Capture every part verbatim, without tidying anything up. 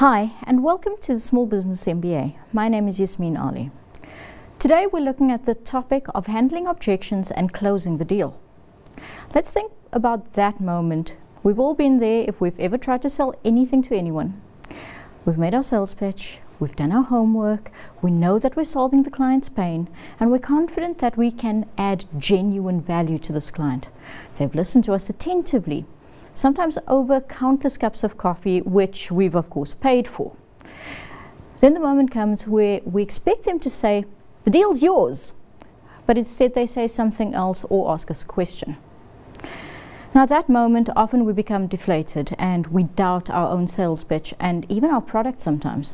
Hi, and welcome to the Small Business M B A. My name is Yasmin Ali. Today we're looking at the topic of handling objections and closing the deal. Let's think about that moment. We've all been there if we've ever tried to sell anything to anyone. We've made our sales pitch, we've done our homework, we know that we're solving the client's pain, and we're confident that we can add genuine value to this client. They've listened to us attentively, sometimes over countless cups of coffee, which we've of course paid for. Then the moment comes where we expect them to say, "The deal's yours," but instead they say something else or ask us a question. Now at that moment, often we become deflated and we doubt our own sales pitch and even our product sometimes.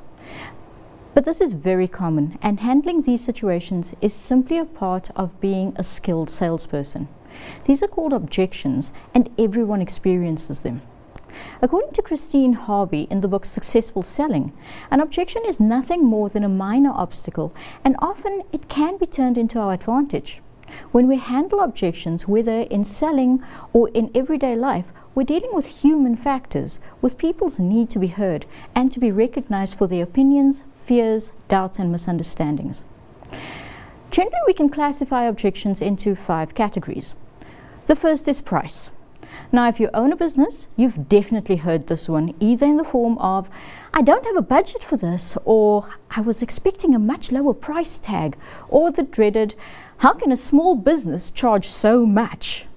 But this is very common, and handling these situations is simply a part of being a skilled salesperson. These are called objections, and everyone experiences them. According to Christine Harvey in the book Successful Selling, an objection is nothing more than a minor obstacle, and often it can be turned into our advantage. When we handle objections, whether in selling or in everyday life, we're dealing with human factors, with people's need to be heard and to be recognized for their opinions, fears, doubts, and misunderstandings. Generally, we can classify objections into five categories. The first is price. Now, if you own a business, you've definitely heard this one, either in the form of, "I don't have a budget for this," or "I was expecting a much lower price tag," or the dreaded, "How can a small business charge so much?"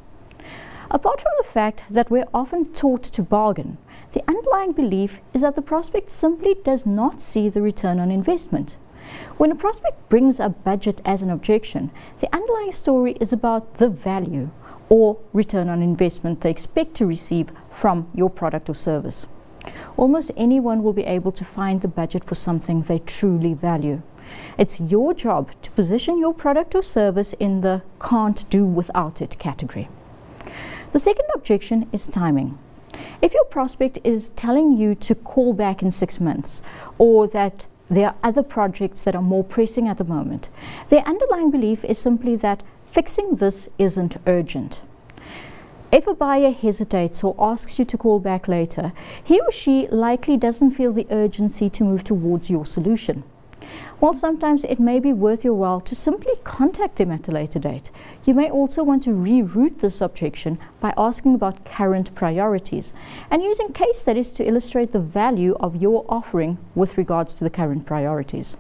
Apart from the fact that we're often taught to bargain, the underlying belief is that the prospect simply does not see the return on investment. When a prospect brings up budget as an objection, the underlying story is about the value or return on investment they expect to receive from your product or service. Almost anyone will be able to find the budget for something they truly value. It's your job to position your product or service in the "can't do without it" category. The second objection is timing. If your prospect is telling you to call back in six months, or that there are other projects that are more pressing at the moment, their underlying belief is simply that fixing this isn't urgent. If a buyer hesitates or asks you to call back later, he or she likely doesn't feel the urgency to move towards your solution. While sometimes it may be worth your while to simply contact them at a later date, you may also want to reroute this objection by asking about current priorities and using case studies to illustrate the value of your offering with regards to the current priorities.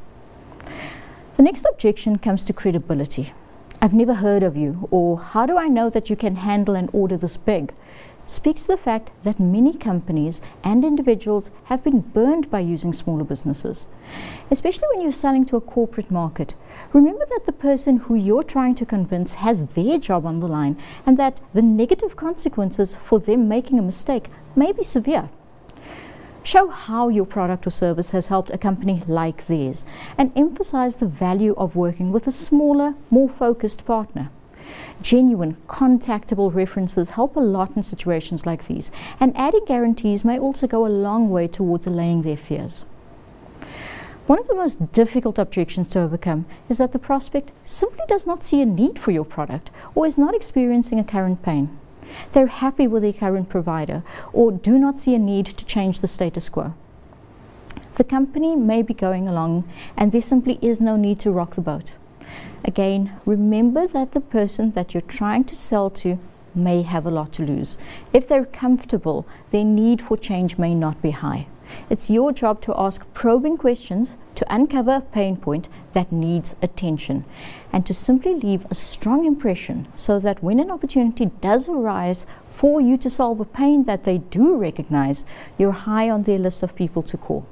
The next objection comes to credibility. "I've never heard of you," or "How do I know that you can handle an order this big?" speaks to the fact that many companies and individuals have been burned by using smaller businesses. Especially when you're selling to a corporate market, remember that the person who you're trying to convince has their job on the line, and that the negative consequences for them making a mistake may be severe. Show how your product or service has helped a company like theirs, and emphasize the value of working with a smaller, more focused partner. Genuine, contactable references help a lot in situations like these, and adding guarantees may also go a long way towards allaying their fears. One of the most difficult objections to overcome is that the prospect simply does not see a need for your product or is not experiencing a current pain. They're happy with their current provider or do not see a need to change the status quo. The company may be going along and there simply is no need to rock the boat. Again, remember that the person that you're trying to sell to may have a lot to lose. If they're comfortable, their need for change may not be high. It's your job to ask probing questions to uncover a pain point that needs attention, and to simply leave a strong impression so that when an opportunity does arise for you to solve a pain that they do recognize, you're high on their list of people to call.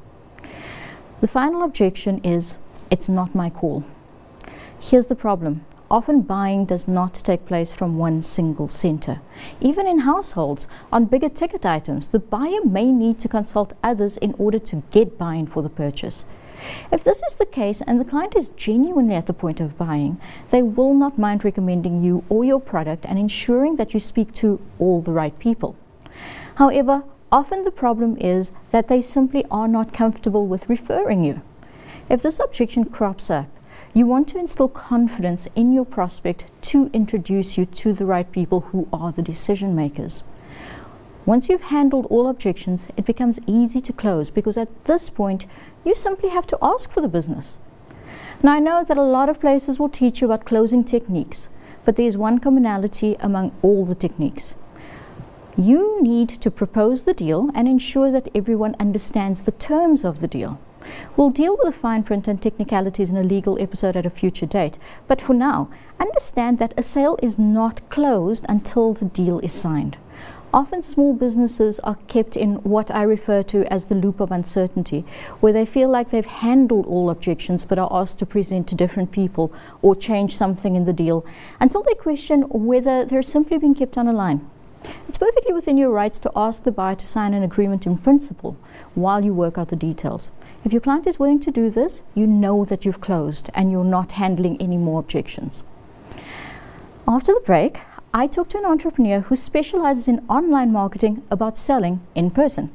The final objection is, "It's not my call." Here's the problem. Often buying does not take place from one single center. Even in households, on bigger ticket items, the buyer may need to consult others in order to get buy-in for the purchase. If this is the case and the client is genuinely at the point of buying, they will not mind recommending you or your product and ensuring that you speak to all the right people. However, often the problem is that they simply are not comfortable with referring you. If this objection crops up, you want to instill confidence in your prospect to introduce you to the right people who are the decision makers. Once you've handled all objections, it becomes easy to close, because at this point, you simply have to ask for the business. Now, I know that a lot of places will teach you about closing techniques, but there's one commonality among all the techniques. You need to propose the deal and ensure that everyone understands the terms of the deal. We'll deal with the fine print and technicalities in a legal episode at a future date, but for now, understand that a sale is not closed until the deal is signed. Often small businesses are kept in what I refer to as the loop of uncertainty, where they feel like they've handled all objections but are asked to present to different people or change something in the deal, until they question whether they're simply being kept on a line. It's perfectly within your rights to ask the buyer to sign an agreement in principle while you work out the details. If your client is willing to do this, you know that you've closed and you're not handling any more objections. After the break, I talked to an entrepreneur who specializes in online marketing about selling in person.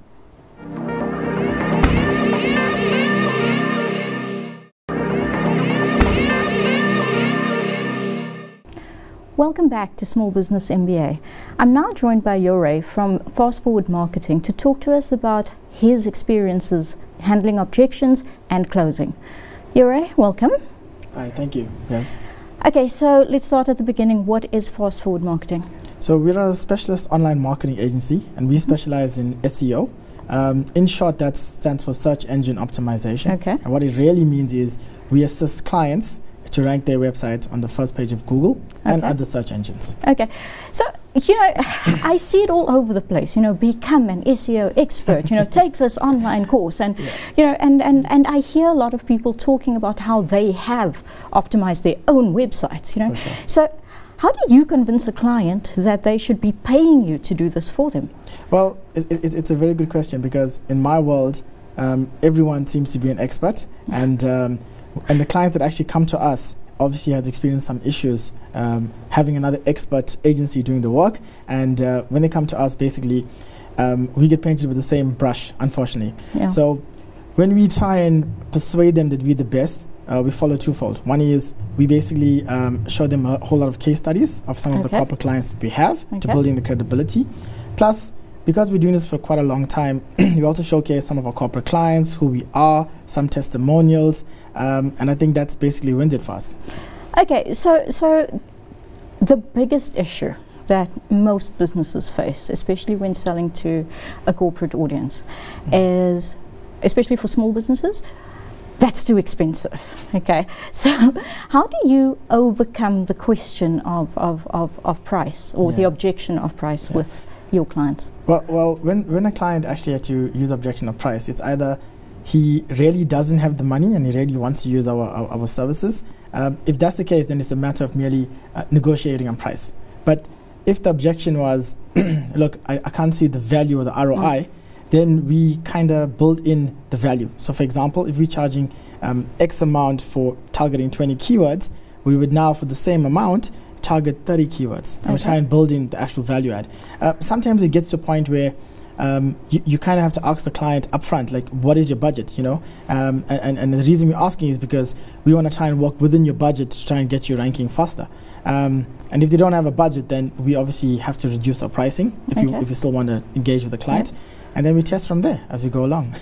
Welcome back to Small Business M B A. I'm now joined by Yore from Fast Forward Marketing to talk to us about his experiences handling objections and closing. Yore, welcome. Hi, thank you. Yes. Okay, so let's start at the beginning. What is Fast Forward Marketing? So we're a specialist online marketing agency, and we specialize in S E O. Um, in short, that stands for search engine optimization. Okay. And what it really means is we assist clients to rank their website on the first page of Google and Okay. other search engines. Okay, so, you know, I see it all over the place, you know, become an S E O expert, you know, take this online course, and, Yeah. you know, and, and, and I hear a lot of people talking about how they have optimized their own websites, you know. For sure. So how do you convince a client that they should be paying you to do this for them? Well, it, it, it's a very good question, because in my world, um, everyone seems to be an expert, and um, and the clients that actually come to us obviously has experienced some issues um, having another expert agency doing the work, and uh, when they come to us, basically um, we get painted with the same brush, unfortunately. Yeah. So when we try and persuade them that we're the best, uh, we follow twofold. One is we basically um, show them a whole lot of case studies of some of the Okay. corporate clients that we have to Okay. building the credibility. Plus, because we're doing this for quite a long time, we also showcase some of our corporate clients, who we are, some testimonials, um, and I think that's basically wins it for us. Okay, so so the biggest issue that most businesses face, especially when selling to a corporate audience, Mm. is, especially for small businesses, that's too expensive. Okay, so how do you overcome the question of, of, of, of price, or the Yeah. objection of price Yeah. with your clients? Well, well, when when a client actually had to use objection of price, it's either he really doesn't have the money and he really wants to use our our, our services. Um, if that's the case, then it's a matter of merely uh, negotiating on price. But if the objection was, look, I, I can't see the value or the R O I, Mm. then we kind of build in the value. So, for example, if we're charging um, X amount for targeting twenty keywords, we would now, for the same amount, target thirty keywords, and we Okay. try and build in the actual value add. Uh, sometimes it gets to a point where um, you, you kind of have to ask the client upfront, like, what is your budget, you know? Um, and, and the reason we're asking is because we want to try and work within your budget to try and get you ranking faster. Um, and if they don't have a budget, then we obviously have to reduce our pricing if, you, Okay. if you still want to engage with the client. And then we test from there as we go along.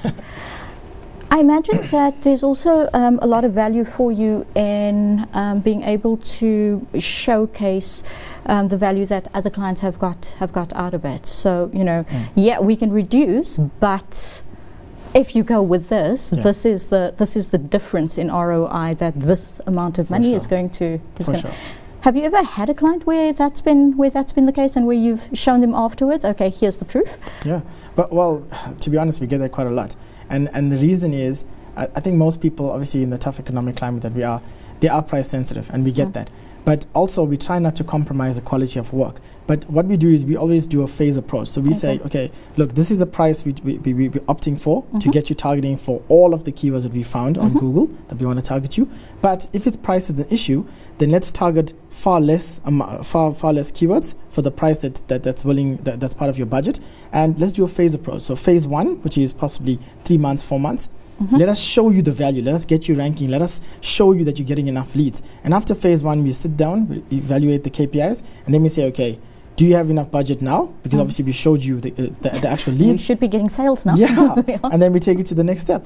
I imagine that there's also um, a lot of value for you in um, being able to showcase um, the value that other clients have got have got out of it. So, you know, Mm. yeah, we can reduce, but if you go with this, Yeah. this is the this is the difference in R O I that this amount of For money is sure. going to. Is For gonna- sure. Have you ever had a client where that's been where that's been the case, and where you've shown them afterwards, okay, here's the proof? Yeah, but well, to be honest, we get that quite a lot, and and the reason is, I, I think most people, obviously, in the tough economic climate that we are, they are price sensitive, and we get Mm. that. But also, we try not to compromise the quality of work. But what we do is we always do a phase approach. So we say, Okay. okay, look, this is the price we we we, we we're opting for to Mhm. get you targeting for all of the keywords that we found on Mhm. Google that we want to target you. But if it's price is an issue, then let's target far less um, far far less keywords for the price that, that that's willing that, that's part of your budget, and let's do a phase approach. So phase one, which is possibly three months, four months. Mhm. Let us show you the value. Let us get you ranking. Let us show you that you're getting enough leads. And after phase one, we sit down, we evaluate the K P Is, and then we say, okay, do you have enough budget now? Because Mm. obviously we showed you the, uh, the, the actual You leads. should be getting sales now. Yeah. Yeah. And then we take it to the next step.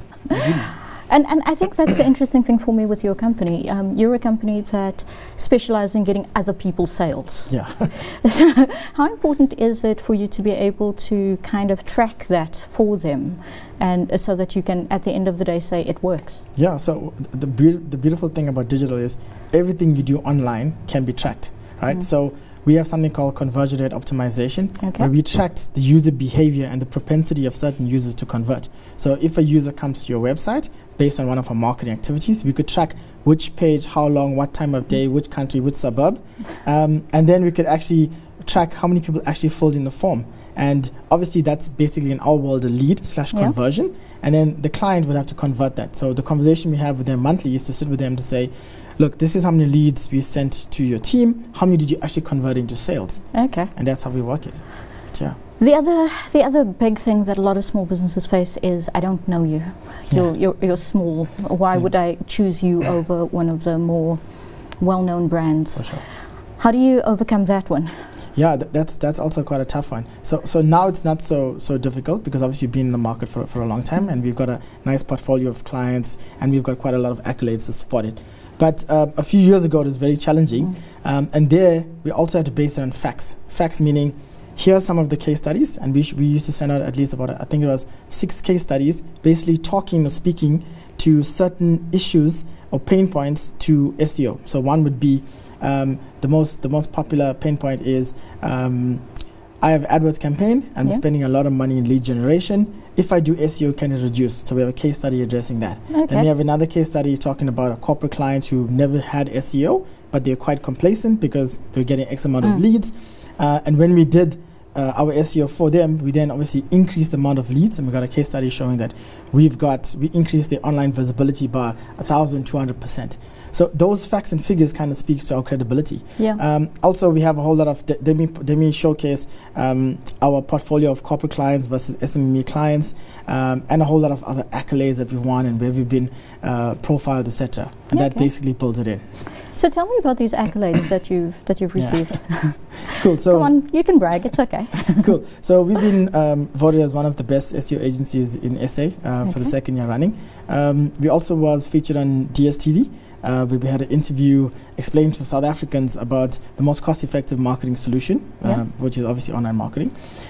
And, and I think that's the interesting thing for me with your company. Um, you're a company that specializes in getting other people's sales. Yeah. So how important is it for you to be able to kind of track that for them, and uh, so that you can, at the end of the day, say it works? Yeah, so the, be- the beautiful thing about digital is everything you do online can be tracked, right? Mm. So we have something called conversion rate optimization, Okay. where we track the user behavior and the propensity of certain users to convert. So if a user comes to your website based on one of our marketing activities, we could track which page, how long, what time of day, which country, which suburb, um, and then we could actually track how many people actually filled in the form. And obviously that's basically in our world a lead slash Yeah. conversion, and then the client will have to convert that. So the conversation we have with them monthly is to sit with them to say, look, this is how many leads we sent to your team, how many did you actually convert into sales? Okay. And that's how we work it. But yeah. The other, the other big thing that a lot of small businesses face is, I don't know you. You're, Yeah. you're, you're small. Why Yeah. would I choose you over one of the more well-known brands? For sure. How do you overcome that one? Yeah, th- that's that's also quite a tough one. So so now it's not so so difficult because obviously you've been in the market for for a long time, and we've got a nice portfolio of clients, and we've got quite a lot of accolades to support it. But uh, a few years ago, it was very challenging, Mm. um, and there we also had to base it on facts. Facts meaning, here are some of the case studies, and we sh- we used to send out at least about uh, I think it was six case studies, basically talking or speaking to certain issues or pain points to S E O. So one would be um, the most the most popular pain point is um, I have AdWords campaign. I'm Yeah. spending a lot of money in lead generation. If I do S E O, can it reduce? So we have a case study addressing that. Then we Okay. have another case study talking about a corporate client who never had S E O, but they're quite complacent because they're getting X amount Mm. of leads. Uh, and when we did uh, our S E O for them, we then obviously increased the amount of leads, and we got a case study showing that we've got we increased the online visibility by one thousand two hundred percent. So those facts and figures kind of speaks to our credibility. Yeah. Um, also, we have a whole lot of th- let me let me showcase um, our portfolio of corporate clients versus S M E clients, um, and a whole lot of other accolades that we've won and where we've been uh, profiled, et cetera. And that Okay. basically pulls it in. So tell me about these accolades that you've that you've Yeah. received. Cool. So Come on, you can brag. It's okay. cool. So we've been um, voted as one of the best S E O agencies in S A uh, for the Okay. second year running. Um, we also was featured on D S T V. Uh, where we had an interview explaining to South Africans about the most cost-effective marketing solution, Yeah. um, which is obviously online marketing.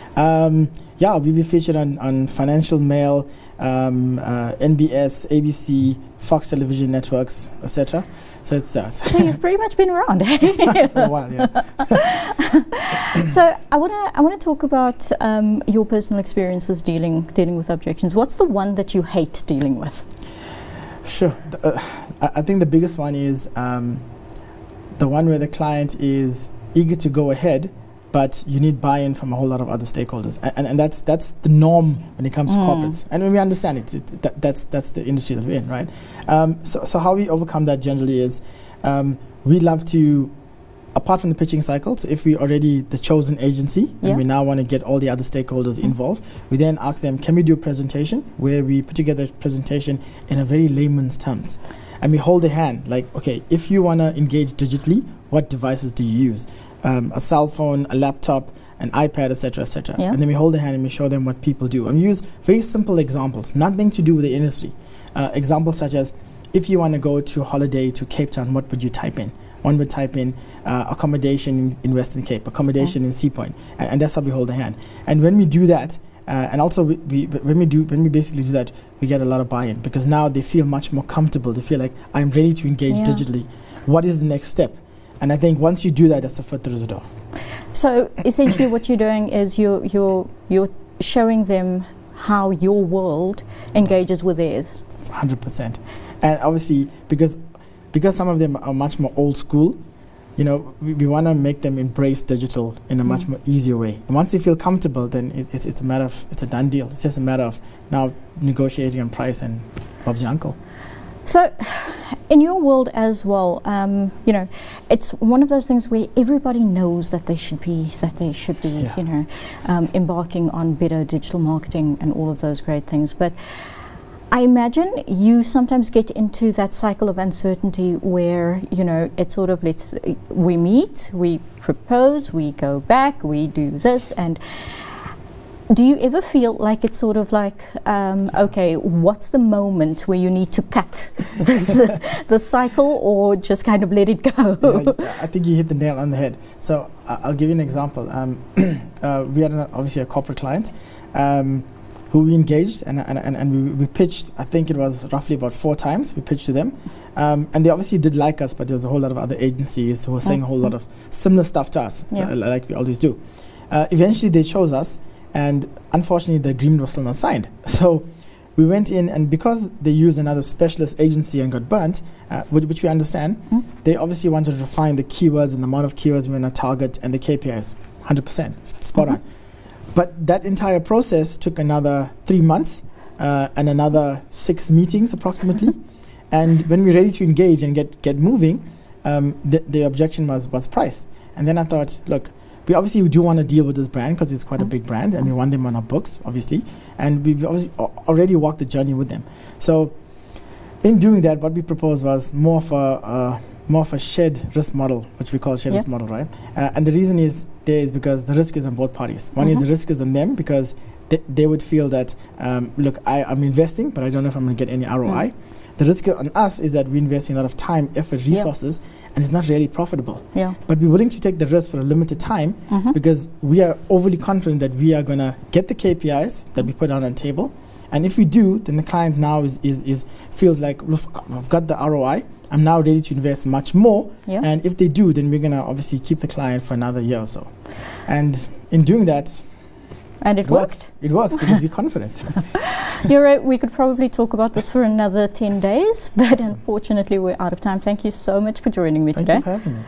Um, yeah, we were featured on, on Financial Mail, um, uh, N B S, A B C, Fox Television Networks, et cetera. So it's uh, So you've pretty much been around. for a while, yeah. So I want to I want to talk about um, your personal experiences dealing dealing with objections. What's the one that you hate dealing with? Sure. The, uh, I I think the biggest one is um, the one where the client is eager to go ahead, but you need buy-in from a whole lot of other stakeholders, and, and, and that's that's the norm when it comes to Mm. corporates, and we understand it. it that, that's that's the industry that we're in, right? Um, so so how we overcome that generally is um, we love to. Apart from the pitching cycle, so if we're already the chosen agency Yeah. and we now want to get all the other stakeholders involved, we then ask them, can we do a presentation where we put together a presentation in a very layman's terms? And we hold their hand, like, okay, if you want to engage digitally, what devices do you use? Um, a cell phone, a laptop, an iPad, et cetera, et cetera. Yeah. And then we hold their hand and we show them what people do. And we use very simple examples, nothing to do with the industry. Uh, examples such as, if you want to go to a holiday to Cape Town, what would you type in? One would type in uh, accommodation in, in Western Cape, accommodation in Sea Point, and, and that's how we hold the hand. And when we do that, uh, and also we, we, when we do, when we basically do that, we get a lot of buy-in because now they feel much more comfortable. They feel like I'm ready to engage Yeah. digitally. What is the next step? And I think once you do that, that's the foot through the door. So essentially, what you're doing is you're you're you're showing them how your world engages with theirs. one hundred percent. And obviously, because because some of them are much more old school, you know, we, we want to make them embrace digital in a much Mm. more easier way. And once they feel comfortable, then it, it's, it's a matter of, it's a done deal. It's just a matter of now negotiating on price and Bob's your uncle. So, in your world as well, um, you know, it's one of those things where everybody knows that they should be, that they should be, Yeah. you know, um, embarking on better digital marketing and all of those great things. But I imagine you sometimes get into that cycle of uncertainty where, you know, it's sort of, let's, we meet, we propose, we go back, we do this, and do you ever feel like it's sort of like, um, okay, what's the moment where you need to cut this, uh, the cycle, or just kind of let it go? Yeah, I think you hit the nail on the head. So uh, I'll give you an example. Um, uh, we had an, obviously a corporate client um, who we engaged and, and, and, and we, we pitched, I think it was roughly about four times we pitched to them. Um, and they obviously did like us, but there was a whole lot of other agencies who were saying mm-hmm. a whole lot of similar stuff to us, yeah. uh, like we always do. Uh, eventually they chose us. And unfortunately, the agreement was still not signed. So we went in, and because they used another specialist agency and got burnt, uh, which, which we understand, mm. they obviously wanted to refine the keywords and the amount of keywords we're going to target and the K P Is, one hundred percent, spot mm-hmm. on. But that entire process took another three months uh, and another six meetings approximately. And when we were ready to engage and get, get moving, um, the, the objection was, was price. And then I thought, look, we obviously do want to deal with this brand because it's quite a big brand, and we want them on our books, obviously. And we've obviously already walked the journey with them. So in doing that, what we proposed was more of a, uh, more of a shared risk model, which we call shared yep. risk model, right? Uh, and the reason is there is because the risk is on both parties. One mm-hmm. is the risk is on them because th- they would feel that, um, look, I, I'm investing, but I don't know if I'm going to get any R O I. Mm. The risk on us is that we're investing a lot of time, effort, resources, yeah. and it's not really profitable. Yeah. But we're willing to take the risk for a limited time mm-hmm. because we are overly confident that we are going to get the K P Is that we put out on the table. And if we do, then the client now is, is, is feels like, look, I've got the R O I. I'm now ready to invest much more. Yeah. And if they do, then we're going to obviously keep the client for another year or so. And in doing that, And it, it worked. works. It works because we're confident. You're right. We could probably talk about this for another ten days, but awesome. Unfortunately we're out of time. Thank you so much for joining me Thank today. Thank you for having me.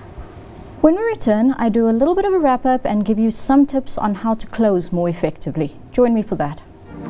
When we return, I do a little bit of a wrap-up and give you some tips on how to close more effectively. Join me for that.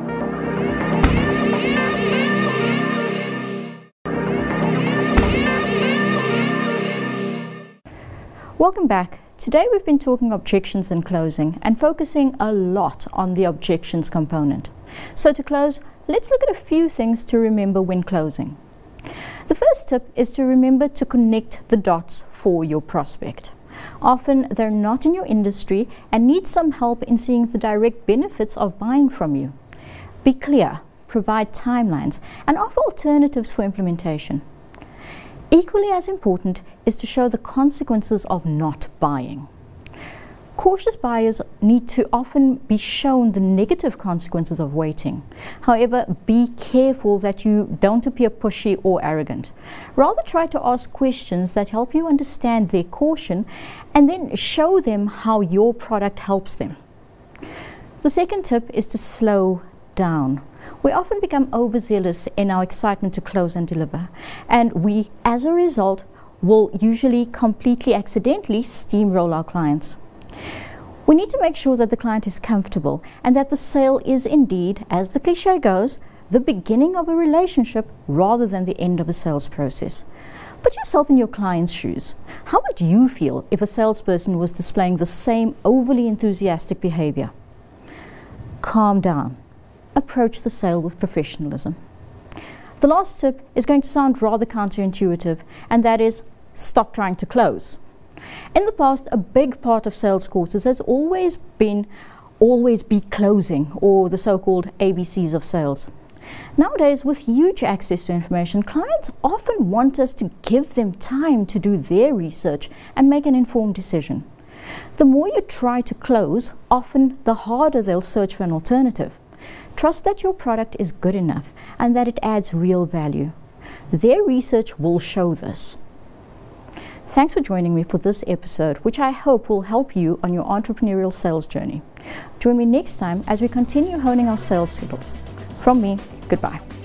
Welcome back. Today we've been talking objections and closing and focusing a lot on the objections component. So to close, let's look at a few things to remember when closing. The first tip is to remember to connect the dots for your prospect. Often they're not in your industry and need some help in seeing the direct benefits of buying from you. Be clear, provide timelines, and offer alternatives for implementation. Equally as important is to show the consequences of not buying. Cautious buyers need to often be shown the negative consequences of waiting. However, be careful that you don't appear pushy or arrogant. Rather, try to ask questions that help you understand their caution and then show them how your product helps them. The second tip is to slow down. We often become overzealous in our excitement to close and deliver, and we, as a result, will usually completely accidentally steamroll our clients. We need to make sure that the client is comfortable and that the sale is indeed, as the cliche goes, the beginning of a relationship rather than the end of a sales process. Put yourself in your client's shoes. How would you feel if a salesperson was displaying the same overly enthusiastic behavior? Calm down. Approach the sale with professionalism. The last tip is going to sound rather counterintuitive, and that is stop trying to close. In the past, a big part of sales courses has always been always be closing, or the so-called A B Cs of sales. Nowadays, with huge access to information, clients often want us to give them time to do their research and make an informed decision. The more you try to close, often the harder they'll search for an alternative. Trust that your product is good enough and that it adds real value. Their research will show this. Thanks for joining me for this episode, which I hope will help you on your entrepreneurial sales journey. Join me next time as we continue honing our sales skills. From me, goodbye.